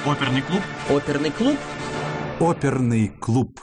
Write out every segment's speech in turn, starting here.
Оперный клуб. Оперный клуб. Оперный клуб.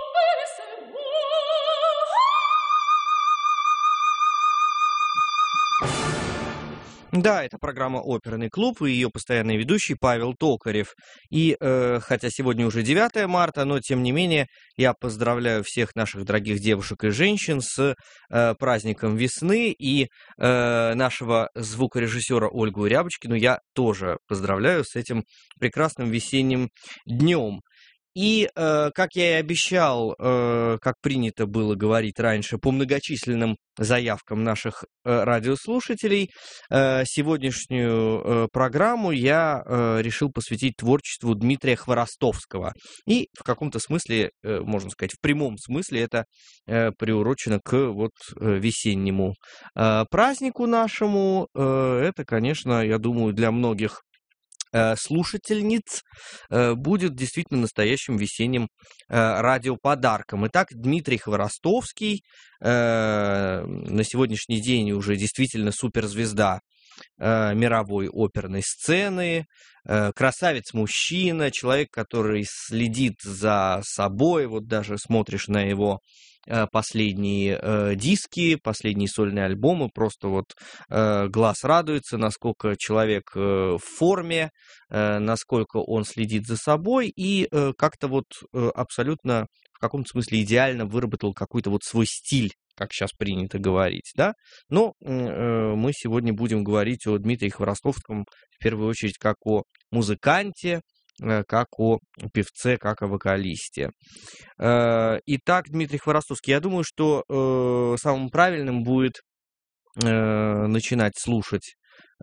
Да, это программа «Оперный клуб» и ее постоянный ведущий Павел Токарев. И хотя сегодня уже 9 марта, но тем не менее я поздравляю всех наших дорогих девушек и женщин с праздником весны. И нашего звукорежиссера Ольгу Рябочкину я тоже поздравляю с этим прекрасным весенним днем. И, как я и обещал, как принято было говорить раньше, по многочисленным заявкам наших радиослушателей, сегодняшнюю программу я решил посвятить творчеству Дмитрия Хворостовского. И в каком-то смысле, можно сказать, в прямом смысле, это приурочено к весеннему празднику нашему. Это, конечно, я думаю, для многих слушательниц будет действительно настоящим весенним радиоподарком. Итак, Дмитрий Хворостовский на сегодняшний день уже действительно суперзвезда мировой оперной сцены, красавец-мужчина, человек, который следит за собой, вот даже смотришь на его последние диски, последние сольные альбомы, просто глаз радуется, насколько человек в форме, насколько он следит за собой и как-то абсолютно в каком-то смысле идеально выработал какой-то свой стиль, как сейчас принято говорить, да? Но мы сегодня будем говорить о Дмитрии Хворостовском в первую очередь как о музыканте, как о певце, как о вокалисте. Итак, Дмитрий Хворостовский, я думаю, что самым правильным будет начинать слушать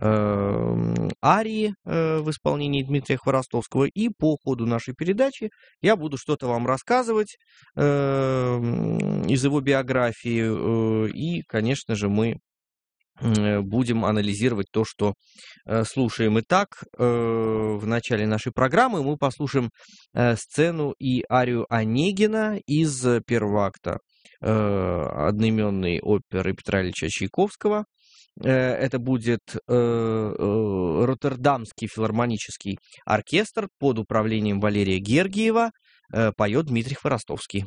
арии в исполнении Дмитрия Хворостовского, и по ходу нашей передачи я буду что-то вам рассказывать из его биографии, и, конечно же, мы будем анализировать то, что слушаем. Итак, в начале нашей программы мы послушаем сцену и арию Онегина из первого акта одноименной оперы Петра Ильича Чайковского. Это будет Роттердамский филармонический оркестр под управлением Валерия Гергиева. Поет Дмитрий Хворостовский.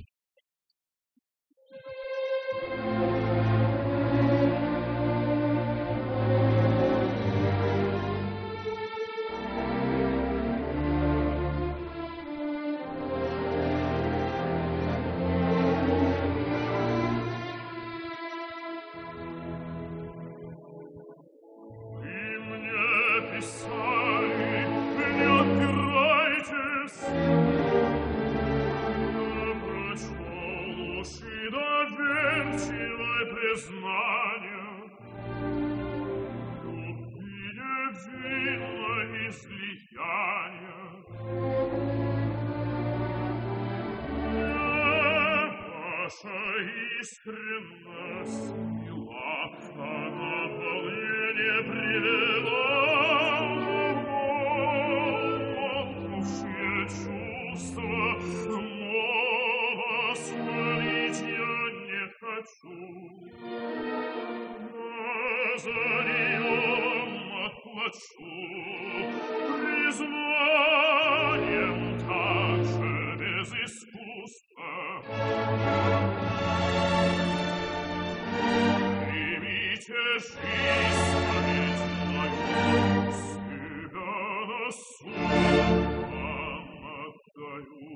Искренность мила, она волнение привела, волнувшие чувства, но осмолить я не хочу. За нее отплачу признанием также без искусства. Жизнь мою себя на суд вам отдаю.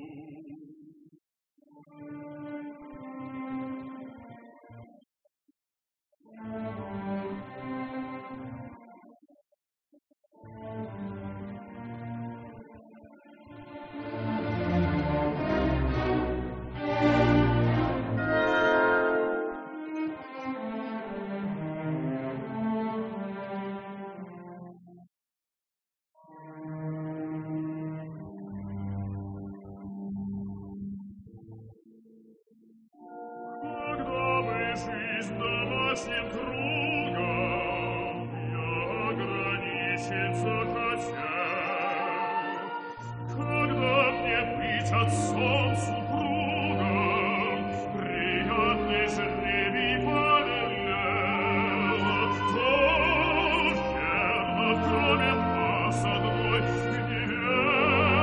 Кроме нас одной, не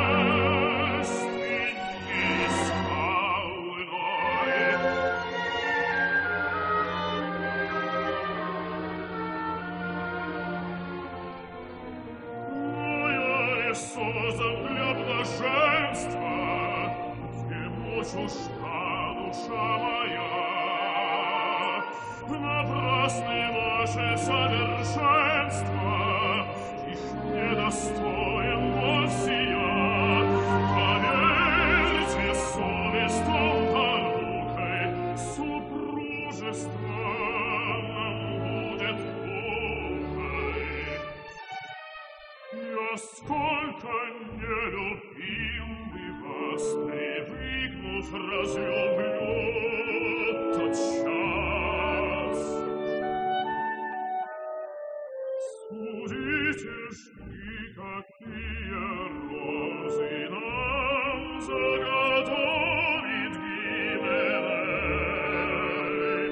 чужда душа моя. Напрасны ваше совершенство, их недостоин вовсе я. Поверьте, совестью порукой супружество нам будет мукой. Я сколько не любим бы вас, привыкнув, разлюблю тотчас. Судите ж вы, какие розы нам заготовит Гименей.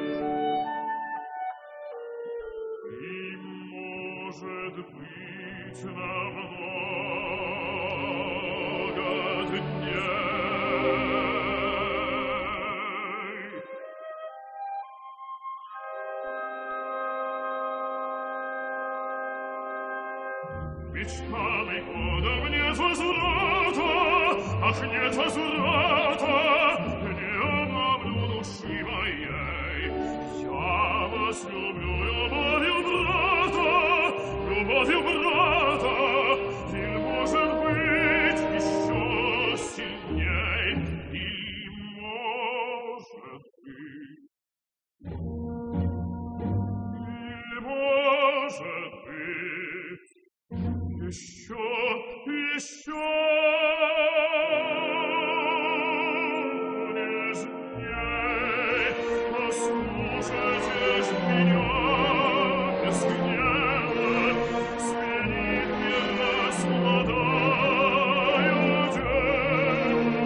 И, может быть, намного дней. Мечтами годом нет возврата, ах, нет возврата, не обману души моей. Я вас люблю любовью брата, и, может быть, еще сильней, и, может быть, еще нежней. Послушайте ж меня без гнева, сменит мир нас молодая дева.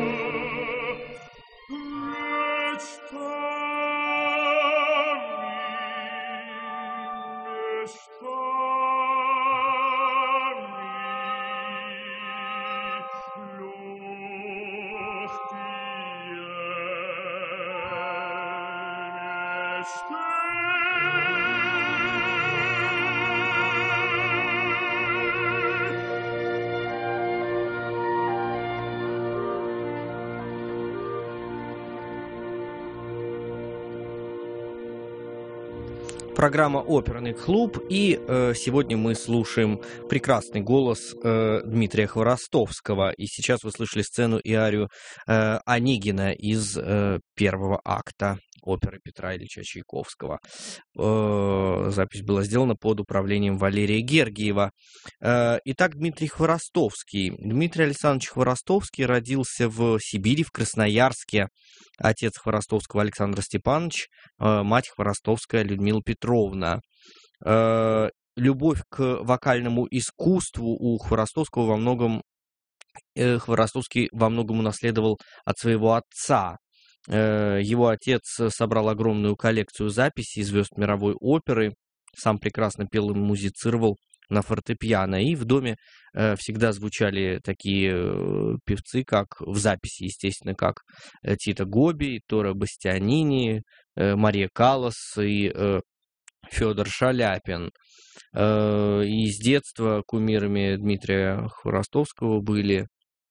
Программа «Оперный клуб», и сегодня мы слушаем прекрасный голос Дмитрия Хворостовского. И сейчас вы слышали сцену и арию Онегина из первого акта оперы Петра Ильича Чайковского. Запись была сделана под управлением Валерия Гергиева. Итак, Дмитрий Хворостовский. Дмитрий Александрович Хворостовский родился в Сибири, в Красноярске. Отец Хворостовского Александр Степанович, мать Хворостовская Людмила Петровна. Любовь к вокальному искусству у Хворостовского Хворостовский во многом унаследовал от своего отца. Его отец собрал огромную коллекцию записей звезд мировой оперы, сам прекрасно пел и музицировал на фортепиано, и в доме всегда звучали такие певцы, как в записи, естественно, как Тита Гоби, Торо Бастианини, Мария Каллас и Федор Шаляпин. И с детства кумирами Дмитрия Хворостовского были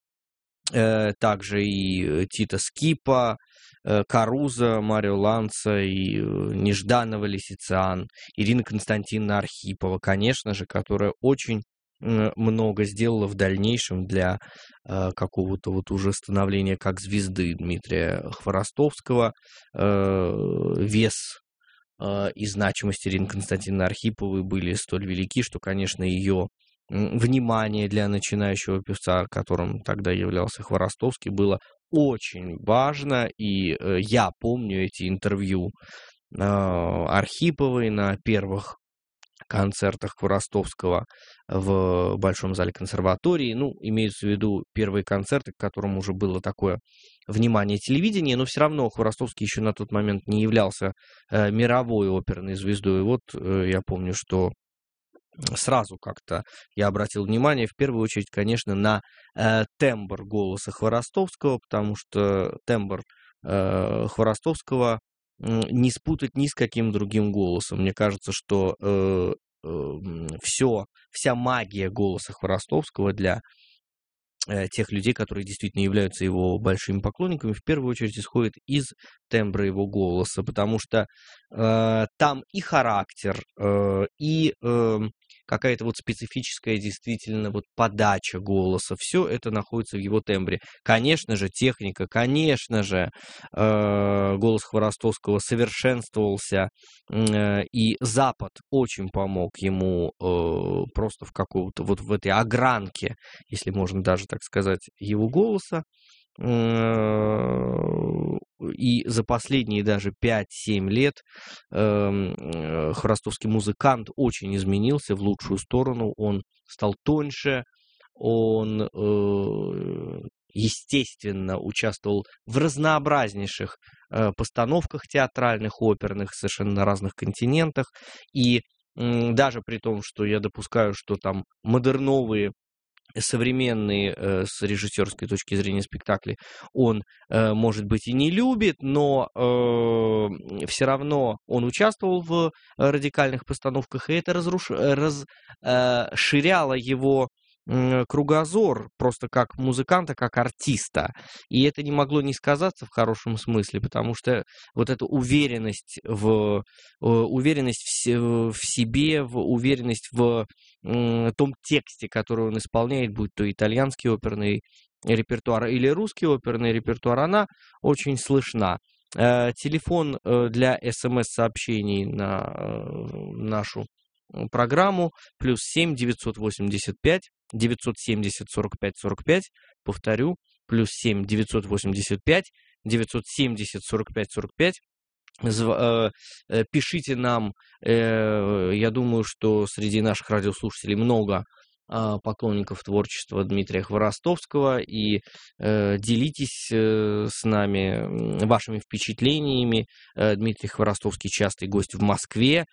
также и Тита Скипа, Каруза, Марио Ланца и Нежданова Лисициан, Ирина Константиновна Архипова, конечно же, которая очень много сделала в дальнейшем для какого-то вот уже становления как звезды Дмитрия Хворостовского. Вес и значимость Ирины Константиновны Архиповой были столь велики, что, конечно, ее внимание для начинающего певца, которым тогда являлся Хворостовский, было очень важно. И я помню эти интервью Архиповой на первых концертах Хворостовского в Большом зале консерватории. Ну, имеются в виду первые концерты, к которым уже было такое внимание телевидения, но все равно Хворостовский еще на тот момент не являлся мировой оперной звездой. И вот я помню, что сразу как-то я обратил внимание, в первую очередь, конечно, на тембр голоса Хворостовского, потому что тембр Хворостовского не спутать ни с каким другим голосом. Мне кажется, что вся магия голоса Хворостовского для тех людей, которые действительно являются его большими поклонниками, в первую очередь исходит из тембра его голоса, потому что там и характер, и какая-то вот специфическая действительно вот подача голоса, все это находится в его тембре. Конечно же, техника, конечно же, голос Хворостовского совершенствовался, и Запад очень помог ему просто в какого-то вот в этой огранке, если можно даже так сказать, его голоса. И за последние даже 5-7 лет хворостовский музыкант очень изменился в лучшую сторону. Он стал тоньше, он, естественно, участвовал в разнообразнейших постановках театральных, оперных, совершенно на разных континентах. И даже при том, что я допускаю, что там модерновые, современные с режиссерской точки зрения спектакли он, может быть, и не любит, но все равно он участвовал в радикальных постановках, и это расширяло его кругозор просто как музыканта, как артиста. И это не могло не сказаться в хорошем смысле, потому что вот эта уверенность в себе, в уверенность в том тексте, который он исполняет, будь то итальянский оперный репертуар или русский оперный репертуар, она очень слышна. Телефон для СМС-сообщений на нашу программу +7 985 970 45 45. Повторю, +7 985 970 45 45. Пишите нам, я думаю, что среди наших радиослушателей много поклонников творчества Дмитрия Хворостовского, и делитесь с нами вашими впечатлениями. Дмитрий Хворостовский частый гость в Москве,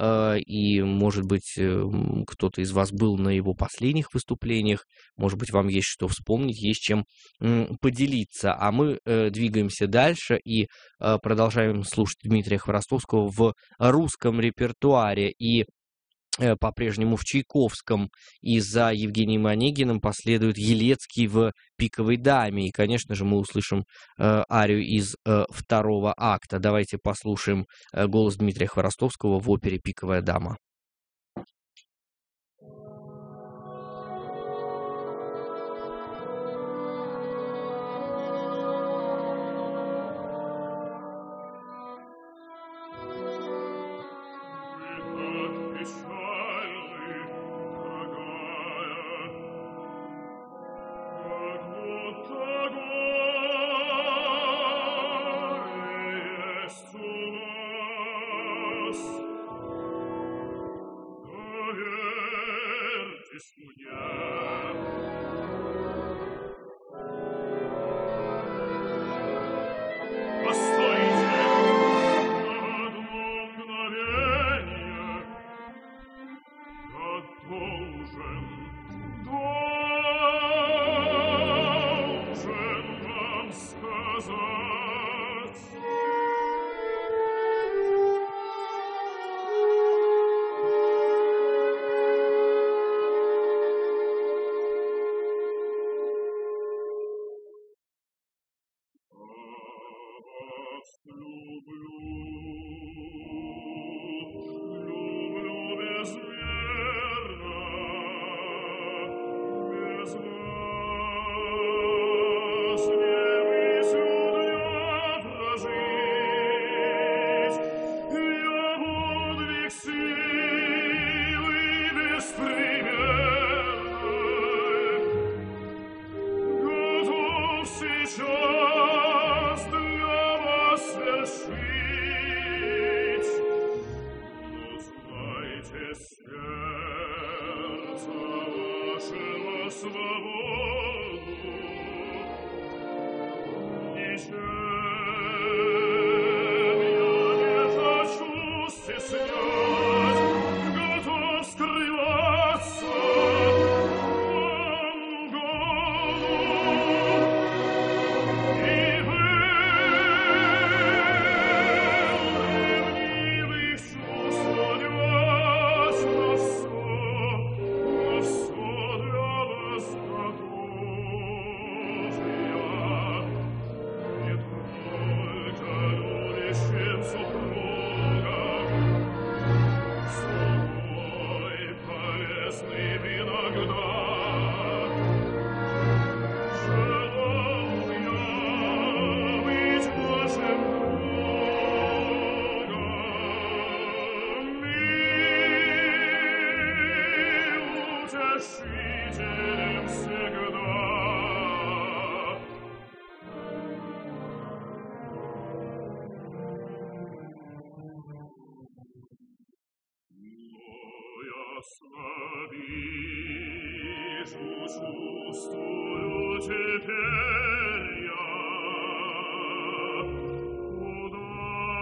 и, может быть, кто-то из вас был на его последних выступлениях, может быть, вам есть что вспомнить, есть чем поделиться. А мы двигаемся дальше и продолжаем слушать Дмитрия Хворостовского в русском репертуаре, и по-прежнему в Чайковском, и за Евгением Онегиным последует Елецкий в «Пиковой даме». И, конечно же, мы услышим арию из второго акта. Давайте послушаем голос Дмитрия Хворостовского в опере «Пиковая дама». Oh утешителем всегда. Ясно вижу, чувствую теперь я, куда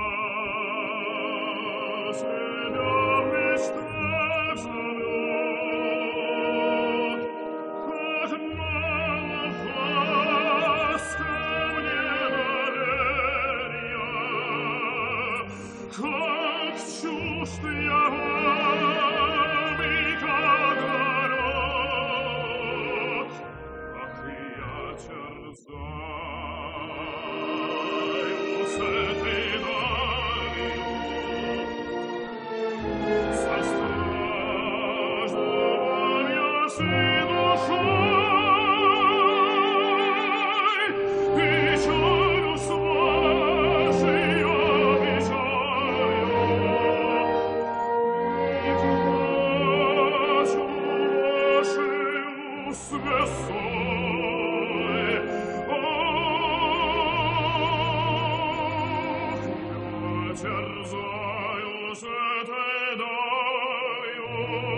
себя в мечтах зовет, как мало вас ко мне доверия, как чужд я вам и как город, ах, я терзаюсь этой далью, состраждувал я всей душой, печалью с вашей печалью. Терзаюсь этой далью,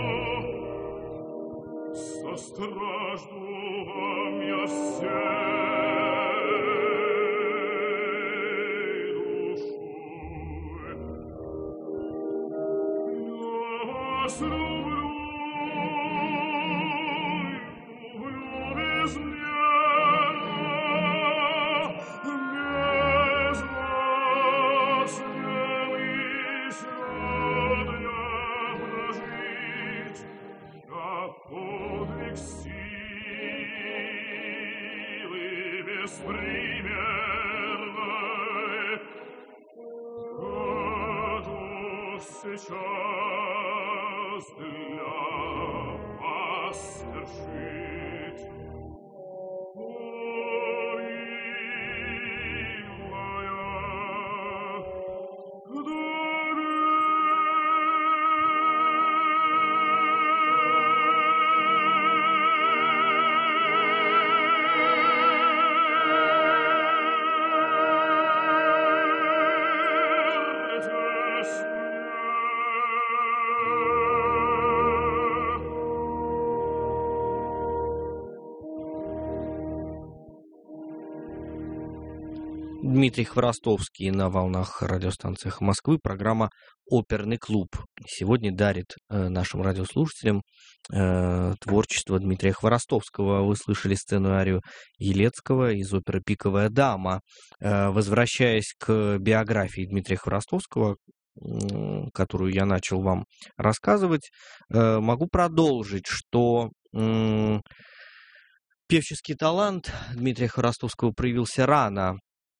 состражду вам я всей душой. Я вас люблю безмерно, без вас не еще дня прожить. Я подвиг силы беспримерной готов сейчас для вас свершить. О, Дмитрий Хворостовский на волнах радиостанции «Эхо Москвы». Программа «Оперный клуб». Сегодня дарит нашим радиослушателям творчество Дмитрия Хворостовского. Вы слышали сцену арию Елецкого из оперы «Пиковая дама». Возвращаясь к биографии Дмитрия Хворостовского, которую я начал вам рассказывать, могу продолжить, что певческий талант Дмитрия Хворостовского проявился рано.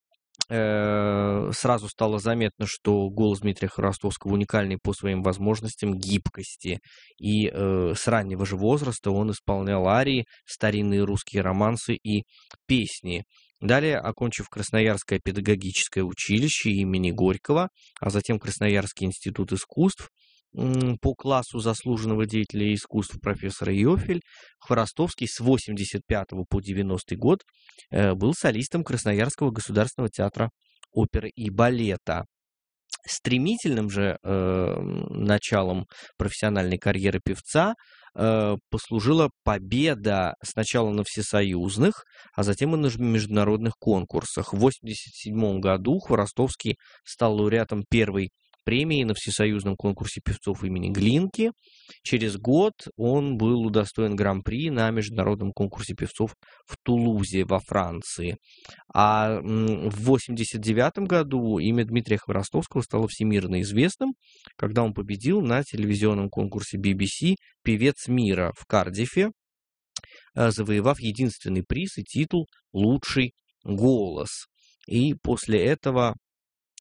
Сразу стало заметно, что голос Дмитрия Хворостовского уникальный по своим возможностям, гибкости. И с раннего же возраста он исполнял арии, старинные русские романсы и песни. Далее, окончив Красноярское педагогическое училище имени Горького, а затем Красноярский институт искусств, по классу заслуженного деятеля искусств профессора Йофель, Хворостовский с 85 по 90 год был солистом Красноярского государственного театра оперы и балета. Стремительным же началом профессиональной карьеры певца послужила победа сначала на всесоюзных, а затем и на международных конкурсах. В 1987 году Хворостовский стал лауреатом первой премии на всесоюзном конкурсе певцов имени Глинки. Через год он был удостоен гран-при на международном конкурсе певцов в Тулузе во Франции. А в 1989 году имя Дмитрия Хворостовского стало всемирно известным, когда он победил на телевизионном конкурсе BBC «Певец мира» в Кардифе, завоевав единственный приз и титул «Лучший голос». И после этого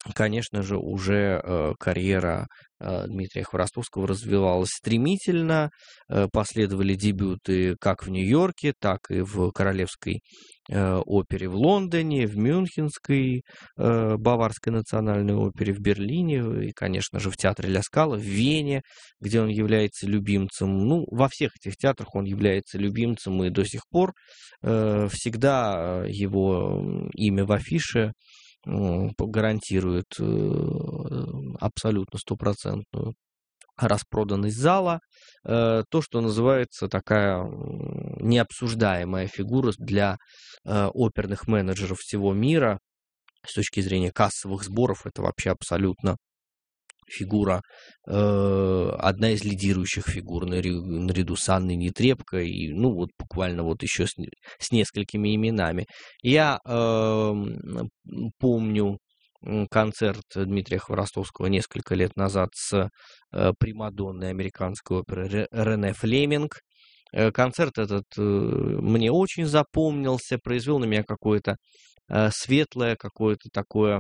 конечно же, уже карьера Дмитрия Хворостовского развивалась стремительно. Последовали дебюты как в Нью-Йорке, так и в Королевской опере в Лондоне, в Мюнхенской Баварской национальной опере в Берлине и, конечно же, в театре Ля Скала в Вене, где он является любимцем. Ну, во всех этих театрах он является любимцем, и до сих пор всегда его имя в афише гарантирует абсолютно стопроцентную распроданность зала. То, что называется такая необсуждаемая фигура для оперных менеджеров всего мира. С точки зрения кассовых сборов, это вообще абсолютно фигура, одна из лидирующих фигур наряду с Анной Нетребко и, ну, вот буквально вот еще с несколькими именами. Я помню концерт Дмитрия Хворостовского несколько лет назад с примадонной американской оперы Рене Флеминг. Концерт этот мне очень запомнился, произвел на меня какое-то светлое, какое-то такое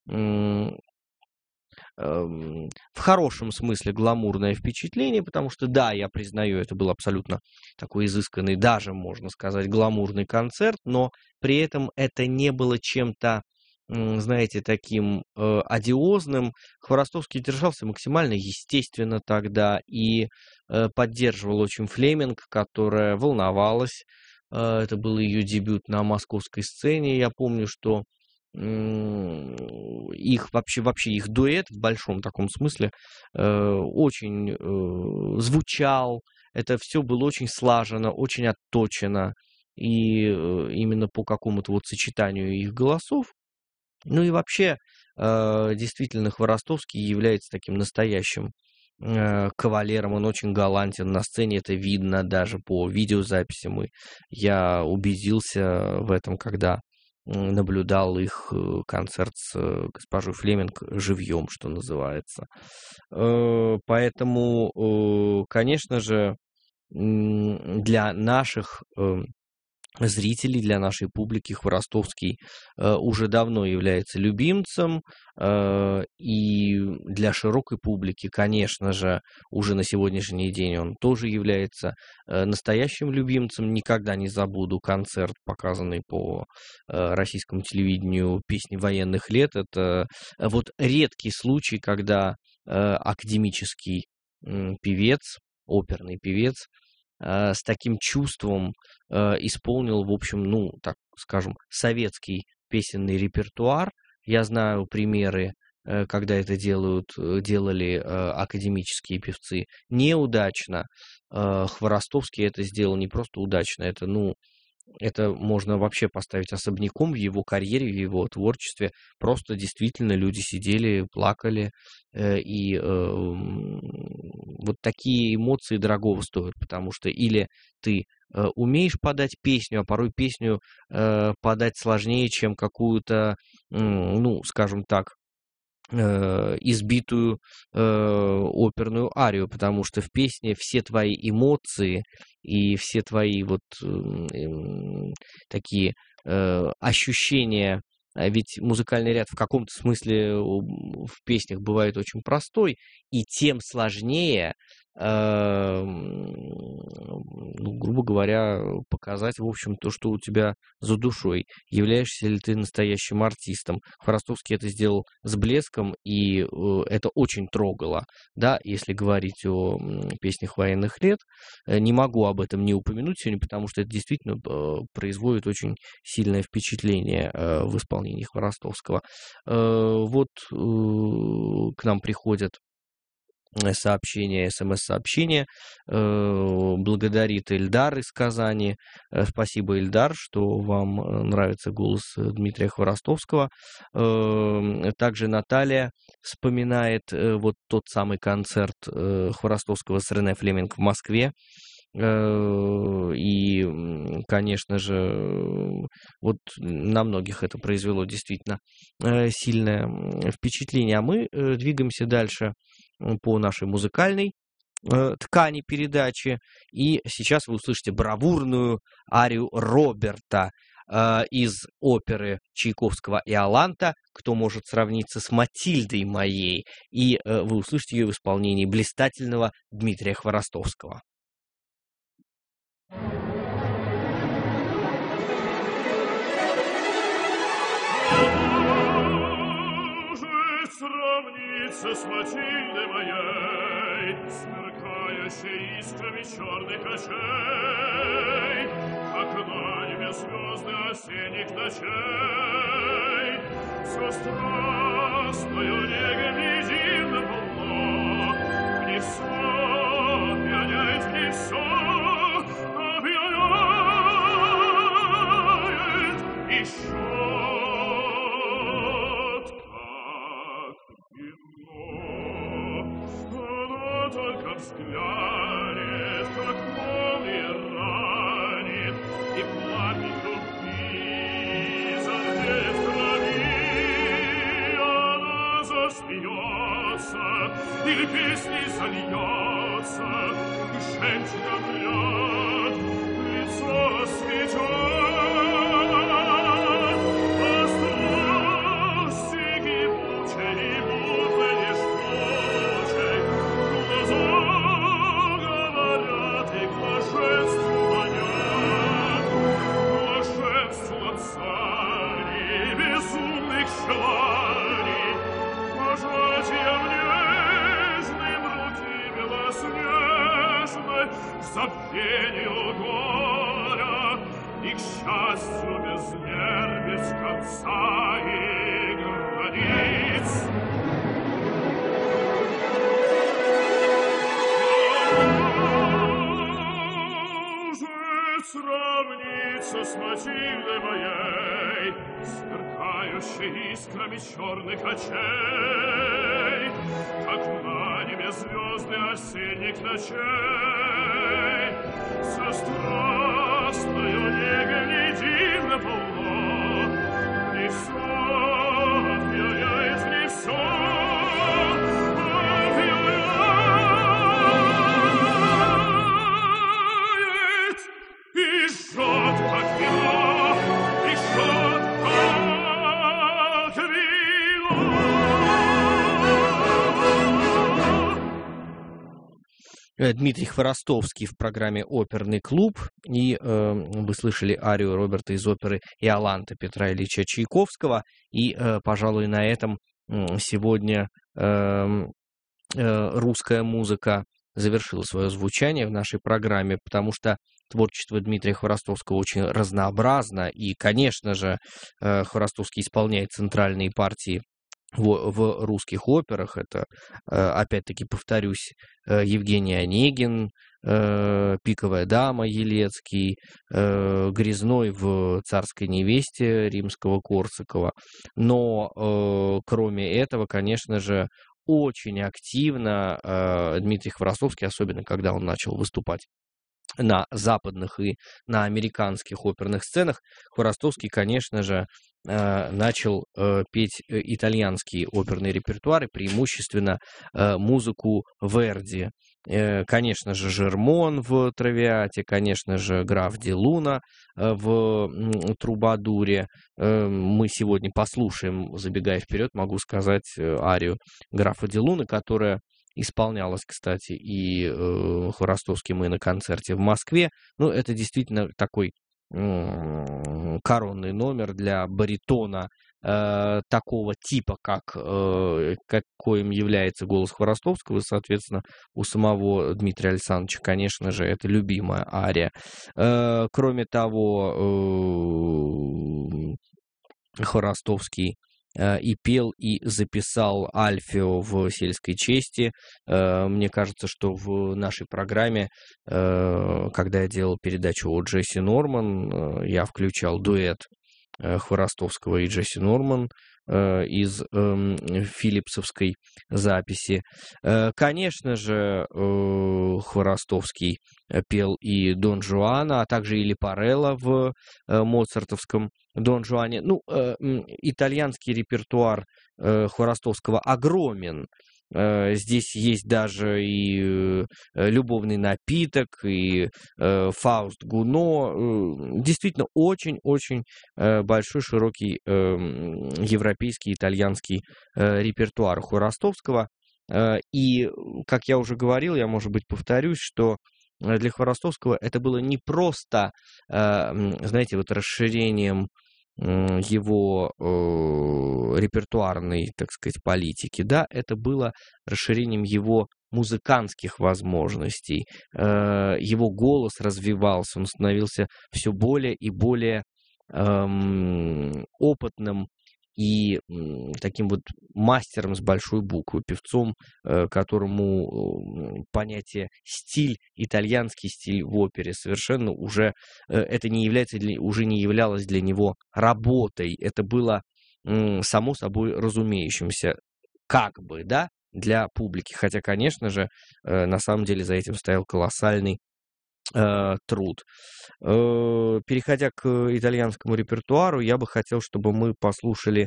в хорошем смысле гламурное впечатление, потому что, да, я признаю, это был абсолютно такой изысканный, даже, можно сказать, гламурный концерт, но при этом это не было чем-то, знаете, таким одиозным. Хворостовский держался максимально естественно тогда и поддерживал очень Флеминг, которая волновалась. Это был ее дебют на московской сцене. Я помню, что их вообще их дуэт в большом таком смысле очень звучал. Это все было очень слажено, очень отточено. И именно по какому-то вот сочетанию их голосов. Ну и вообще, действительно, Хворостовский является таким настоящим кавалером, он очень галантен на сцене, это видно даже по видеозаписям, и я убедился в этом, когда наблюдал их концерт с госпожой Флеминг живьем, что называется. Поэтому, конечно же, для наших зрителей, для нашей публики Хворостовский уже давно является любимцем, и для широкой публики, конечно же, уже на сегодняшний день он тоже является настоящим любимцем. Никогда не забуду концерт, показанный по российскому телевидению «Песни военных лет». Это вот редкий случай, когда академический певец, оперный певец, с таким чувством исполнил, в общем, ну, так скажем, советский песенный репертуар. Я знаю примеры, когда это делали академические певцы неудачно. Хворостовский это сделал не просто удачно, это, ну, это можно вообще поставить особняком в его карьере, в его творчестве. Просто действительно люди сидели, плакали, и вот такие эмоции дорогого стоят, потому что или ты умеешь подать песню, а порой песню подать сложнее, чем какую-то, ну, скажем так, избитую оперную арию, потому что в песне все твои эмоции и все твои вот такие ощущения, ведь музыкальный ряд в каком-то смысле в песнях бывает очень простой, и тем сложнее, грубо говоря, показать, в общем, то, что у тебя за душой. Являешься ли ты настоящим артистом? Хворостовский это сделал с блеском, и это очень трогало, да, если говорить о песнях военных лет. Не могу об этом не упомянуть сегодня, потому что это действительно производит очень сильное впечатление в исполнении Хворостовского. Вот к нам приходят сообщения, смс-сообщения. Благодарит Эльдар из Казани. Спасибо, Эльдар, что вам нравится голос Дмитрия Хворостовского. Также Наталья вспоминает вот тот самый концерт Хворостовского с Рене Флеминг в Москве. И, конечно же, вот на многих это произвело действительно сильное впечатление. А мы двигаемся дальше по нашей музыкальной ткани передачи. И сейчас вы услышите бравурную арию Роберта. из оперы Чайковского «Иоланта», кто может сравниться с «Матильдой моей», и вы услышите ее в исполнении блистательного Дмитрия Хворостовского. Сравнится с Матильдой моей, сверкающей искрами черных очей, как на небе звезды осенних ночей. Все страстную негой едино полно, в ней все пьяняет, в ней все опьяняет, еще. Взглянет, как молния ранит, и пламень любви загреет в крови. Она засмеется, или песней зальется, и женщина взгляд, лицо светет. А страсти кипучей, мутной лишь ночей, глаза блаженство манят, блаженство царей, безумных желаний, пожатием нежным руки белоснежной, забвению горя и к счастью без мер, без конца и границ. Сравнится с Матильдой моей, сверкающей искрами черных очей, как на небе звезды осенних ночей. Со страстною негой едино полно, в ней все опьяняет, в ней все опьяняет. И жжет, как вино, и жжет, как вино. Дмитрий Хворостовский в программе «Оперный клуб». И вы слышали арию Роберта из оперы «Иоланта» Петра Ильича Чайковского. И, пожалуй, на этом сегодня русская музыка завершила свое звучание в нашей программе, потому что творчество Дмитрия Хворостовского очень разнообразно, и, конечно же, Хворостовский исполняет центральные партии в русских операх. Это, опять-таки, повторюсь, Евгений Онегин, «Пиковая дама» Елецкий, Грязной в «Царской невесте» Римского-Корсакова. Но, кроме этого, конечно же, очень активно Дмитрий Хворостовский, особенно когда он начал выступать на западных и на американских оперных сценах, Хворостовский, конечно же, начал петь итальянский оперный репертуар, и преимущественно музыку Верди. Конечно же, Жермон в «Травиате», конечно же, граф Ди Луна в «Трубадуре». Мы сегодня послушаем, забегая вперед, могу сказать, арию графа Ди Луны, которая исполнялась, кстати, и Хворостовским и на концерте в Москве. Ну, это действительно такой коронный номер для баритона такого типа, каким является голос Хворостовского, и, соответственно, у самого Дмитрия Александровича, конечно же, это любимая ария. Кроме того, Хворостовский и пел, и записал Альфио в «Сельской чести». Мне кажется, что в нашей программе, когда я делал передачу о Джесси Норман, я включал дуэт Хворостовского и Джесси Норман из филипсовской записи. Конечно же, Хворостовский пел и Дон Жуана, а также и Лепарелло в моцартовском Дон Жуане. Ну, итальянский репертуар Хворостовского огромен. Здесь есть даже и любовный напиток, и Фауст Гуно. Действительно, очень-очень большой, широкий европейский, итальянский репертуар Хворостовского. И, как я уже говорил, я, может быть, повторюсь, что для Хворостовского это было не просто, знаете, вот расширением его репертуарной, так сказать, политики, да, это было расширением его музыкантских возможностей. Его голос развивался, он становился все более и более опытным и таким вот мастером с большой буквы, певцом, которому понятие стиль, итальянский стиль в опере совершенно уже это уже не являлось для него работой, это было само собой разумеющимся, как бы, да, для публики, хотя, конечно же, на самом деле за этим стоял колоссальный труд. Переходя к итальянскому репертуару, я бы хотел, чтобы мы послушали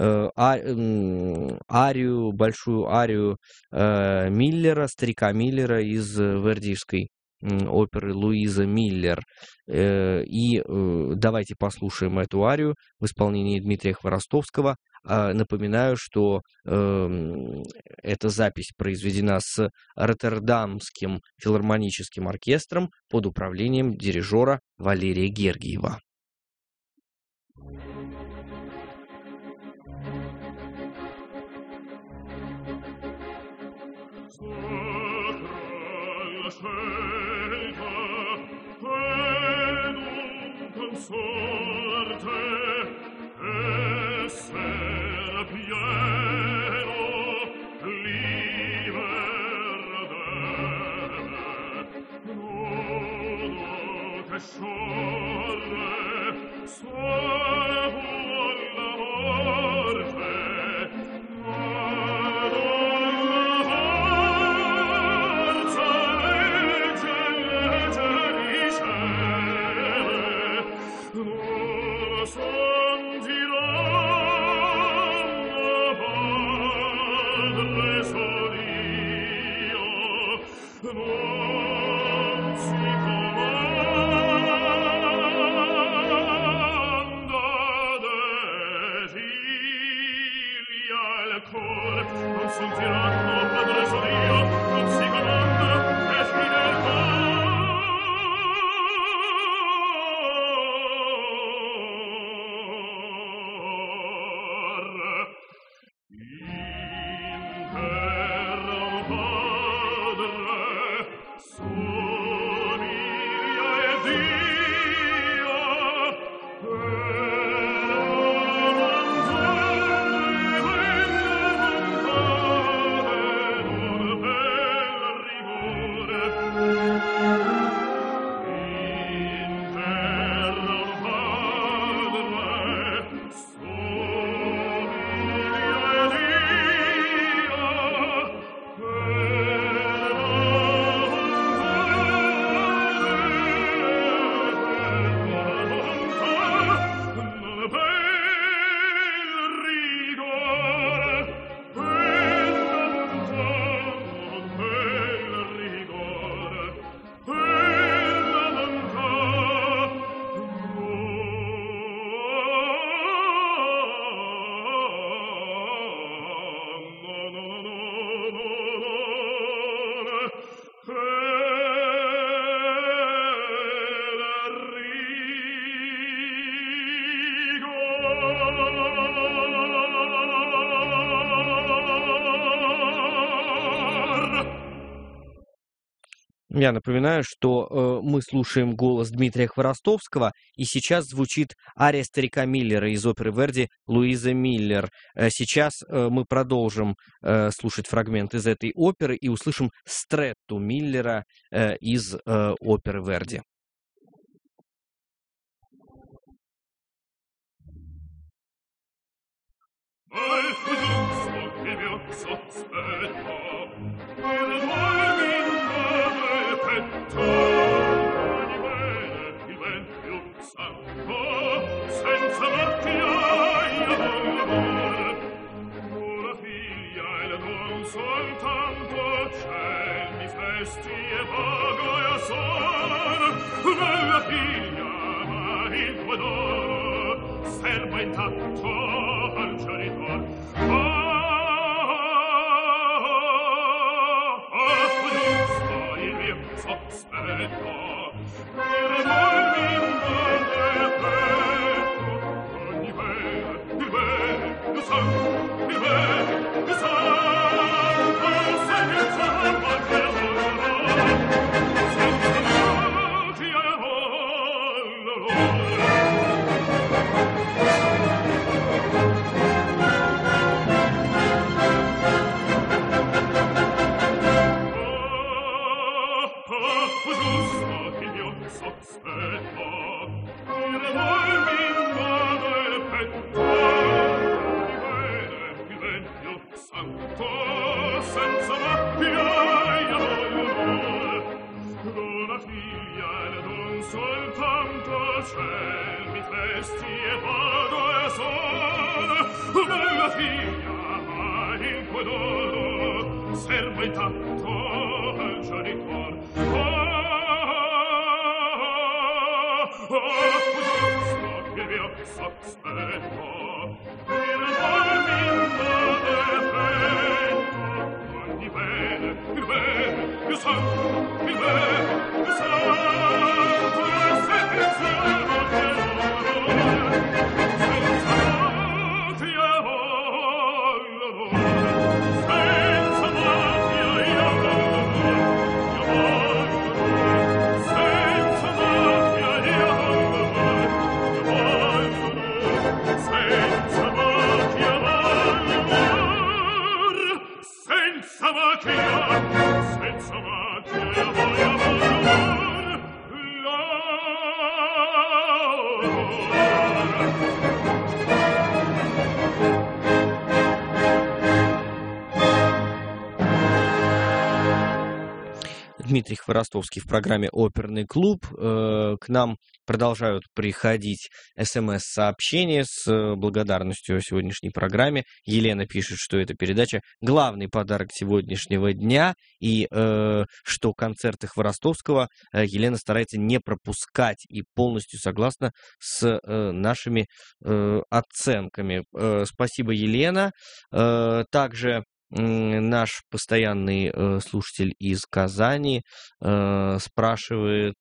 арию, большую арию Миллера, старика Миллера из вердиевской оперы «Луиза Миллер». И давайте послушаем эту арию в исполнении Дмитрия Хворостовского. Напоминаю, что эта запись произведена с Роттердамским филармоническим оркестром под управлением дирижера Валерия Гергиева. Я напоминаю, что мы слушаем голос Дмитрия Хворостовского, и сейчас звучит ария старика Миллера из оперы Верди «Луиза Миллер». Сейчас мы продолжим слушать фрагмент из этой оперы и услышим стретто Миллера из оперы Верди. Soll bestie vago son, bella figlia, il tuo dono serba intanto al genitor. Giusto il mio sospetto, il bene, lo so, il bene, lo so. Servo intanto al genitor. Giusto che mio sospetto, il mal mi invade petto. Ogni bene, il santo, il bene, il santo, e senza l'amore, senza l'amore, Дмитрий Хворостовский в программе «Оперный клуб». К нам продолжают приходить СМС-сообщения с благодарностью о сегодняшней программе. Елена пишет, что эта передача – главный подарок сегодняшнего дня, и что концерты Хворостовского Елена старается не пропускать и полностью согласна с нашими оценками. Спасибо, Елена. Также наш постоянный слушатель из Казани спрашивает,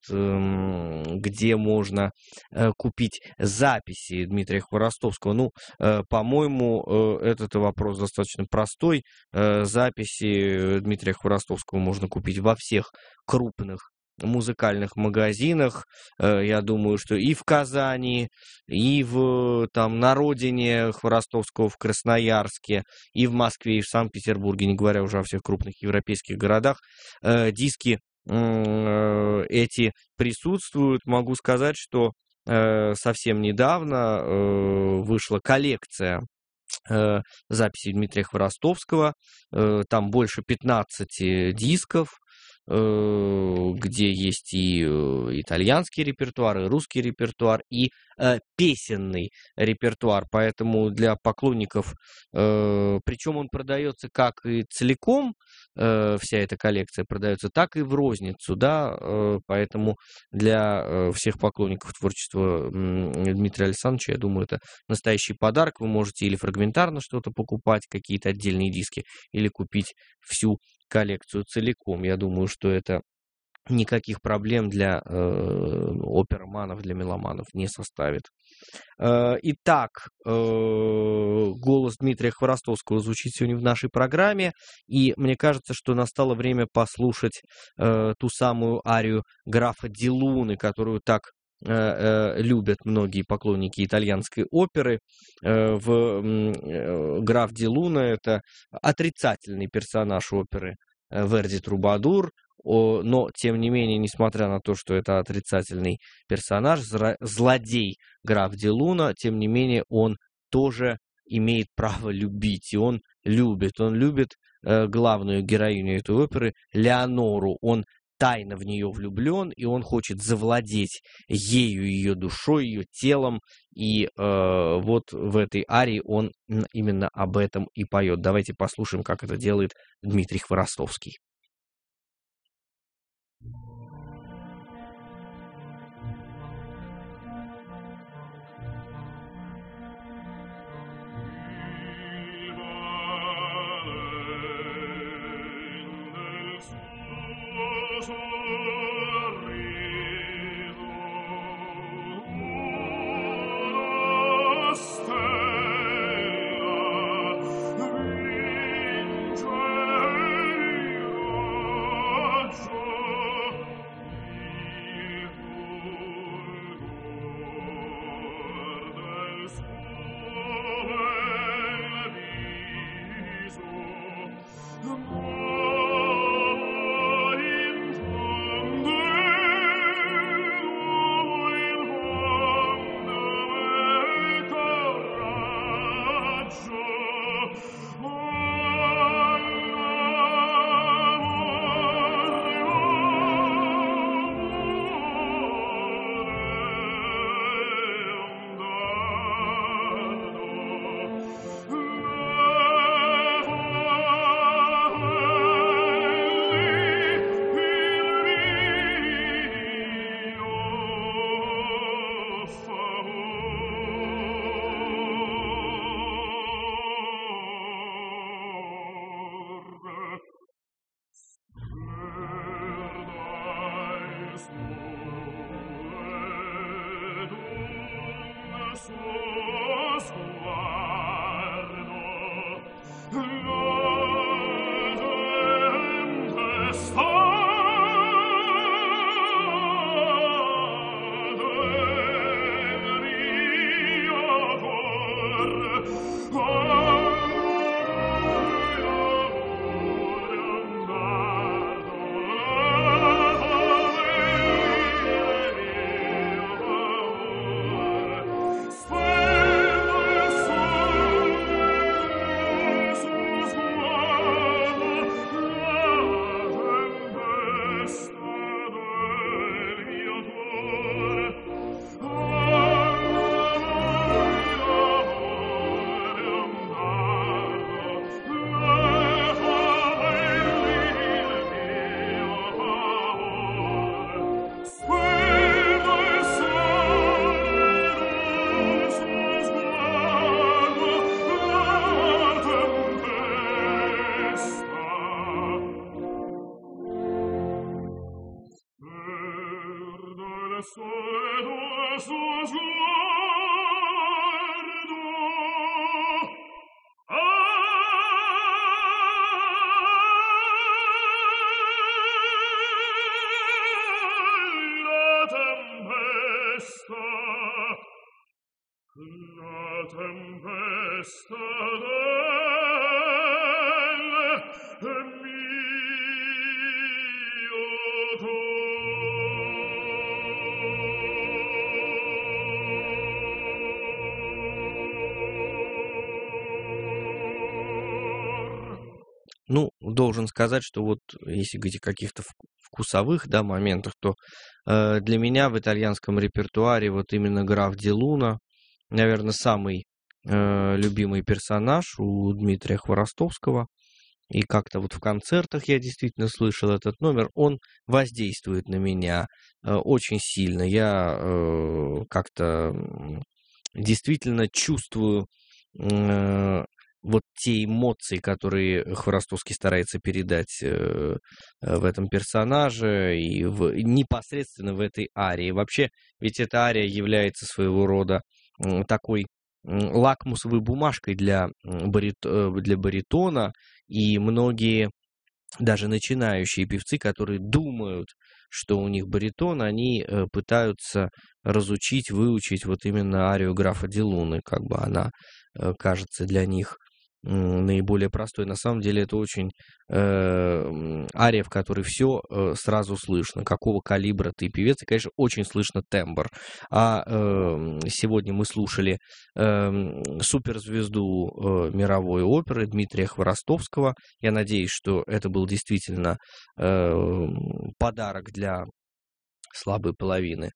где можно купить записи Дмитрия Хворостовского. Ну, по-моему, этот вопрос достаточно простой. Записи Дмитрия Хворостовского можно купить во всех крупных музыкальных магазинах. Я думаю, что и в Казани, и на родине Хворостовского в Красноярске, и в Москве, и в Санкт-Петербурге, не говоря уже о всех крупных европейских городах, диски эти присутствуют. Могу сказать, что совсем недавно вышла коллекция записей Дмитрия Хворостовского. Там больше 15 дисков, где есть и итальянский репертуар, и русский репертуар, и песенный репертуар. Поэтому для поклонников, причем он продается как и целиком, вся эта коллекция продается, так и в розницу, да, поэтому для всех поклонников творчества Дмитрия Александровича, я думаю, это настоящий подарок. Вы можете или фрагментарно что-то покупать, какие-то отдельные диски, или купить всю коллекцию целиком. Я думаю, что это никаких проблем для опероманов, для меломанов не составит. Итак, голос Дмитрия Хворостовского звучит сегодня в нашей программе, и мне кажется, что настало время послушать ту самую арию графа ди Луны, которую так любят многие поклонники итальянской оперы. Граф ди Луна — это отрицательный персонаж оперы Верди Трубадур, но, тем не менее, несмотря на то, что это отрицательный персонаж, злодей граф ди Луна, тем не менее, он тоже имеет право любить, и он любит главную героиню этой оперы, Леонору. Он тайно в нее влюблен, и он хочет завладеть ею, ее душой, ее телом. И вот в этой арии он именно об этом и поет. Давайте послушаем, как это делает Дмитрий Хворостовский. Ну, должен сказать, что вот если говорить о каких-то вкусовых, да, моментах, то для меня в итальянском репертуаре вот именно граф Ди Луна, наверное, самый любимый персонаж у Дмитрия Хворостовского. И как-то вот в концертах я действительно слышал этот номер. Он воздействует на меня очень сильно. Я как-то действительно чувствую вот те эмоции, которые Хворостовский старается передать в этом персонаже и непосредственно в этой арии. Вообще, ведь эта ария является своего рода такой лакмусовой бумажкой для баритона, и многие, даже начинающие певцы, которые думают, что у них баритон, они пытаются разучить, выучить вот именно арию графа Ди Луны, как бы она кажется для них наиболее простой. На самом деле это очень ария, в которой все сразу слышно, какого калибра ты певец, и, конечно, очень слышно тембр. А сегодня мы слушали суперзвезду мировой оперы Дмитрия Хворостовского. Я надеюсь, что это был действительно подарок для слабой половины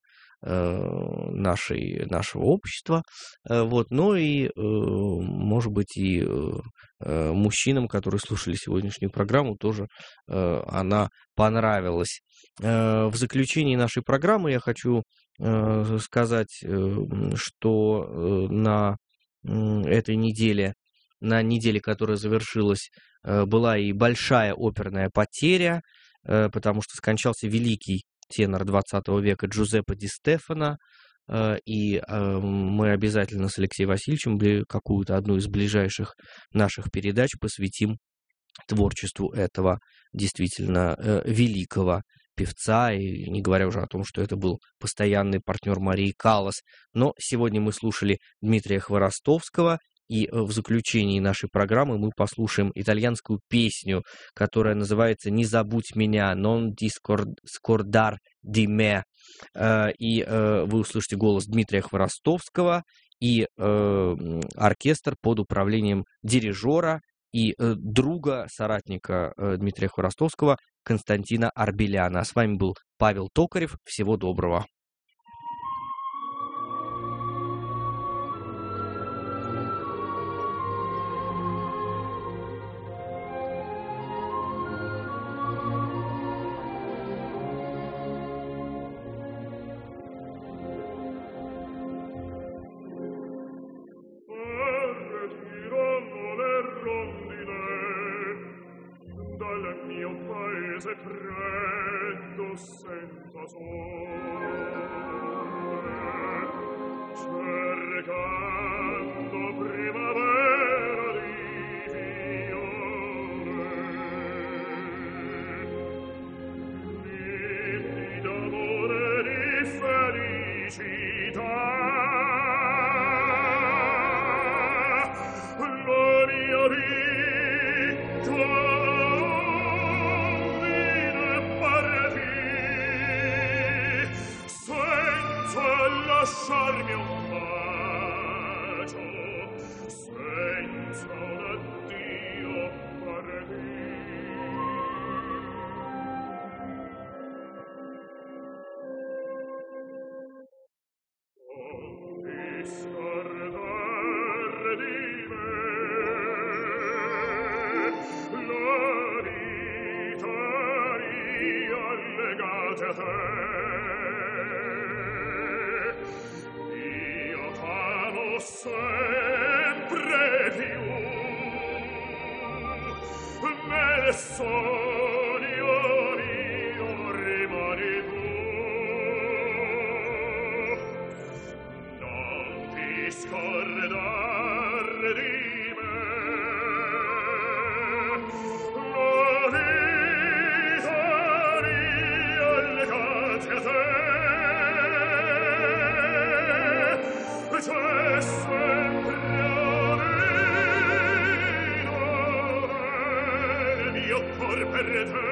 нашего общества, вот, но и, может быть, и мужчинам, которые слушали сегодняшнюю программу, тоже она понравилась. В заключении нашей программы я хочу сказать, что на этой неделе, на неделе, которая завершилась, была и большая оперная потеря. потому что скончался великий тенор 20 века Джузеппе Ди Стефано, и мы обязательно с Алексеем Васильевичем какую-то одну из ближайших наших передач посвятим творчеству этого действительно великого певца, и не говоря уже о том, что это был постоянный партнер Марии Каллас. Но сегодня мы слушали Дмитрия Хворостовского, и в заключении нашей программы мы послушаем итальянскую песню, которая называется «Не забудь меня», «Non ti scordar di me». И вы услышите голос Дмитрия Хворостовского и оркестр под управлением дирижера и друга, соратника Дмитрия Хворостовского Константина Арбеляна. А с вами был Павел Токарев. Всего доброго. Freddo senza sole, cercando primavera di fiore, nidi d'amore e di felicità. La mia vita lasciarmi un bacio senza un addio non ti scordare di me, la vita mia legata a te. Sempre più nel sogno mio rimani tu, non ti scordare di me, la vita mia legata a te. C'è sempre avvino nel mio cor per te.